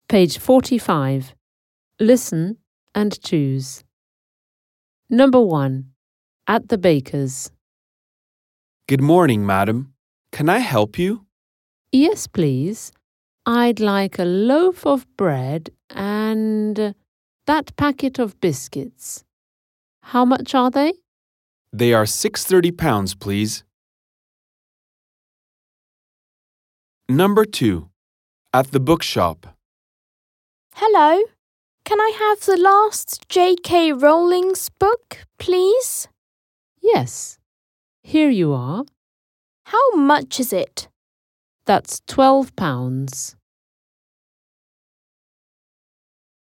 Page 45. Listen and choose. Number 1. At the baker's. Good morning, madam. Can I help you? Yes, please. I'd like a loaf of bread and that packet of biscuits. How much are they? They are £6.30, please. Number 2. At the bookshop. Hello, can I have the last J.K. Rowling's book, please? Yes. Here you are. How much is it? That's £12.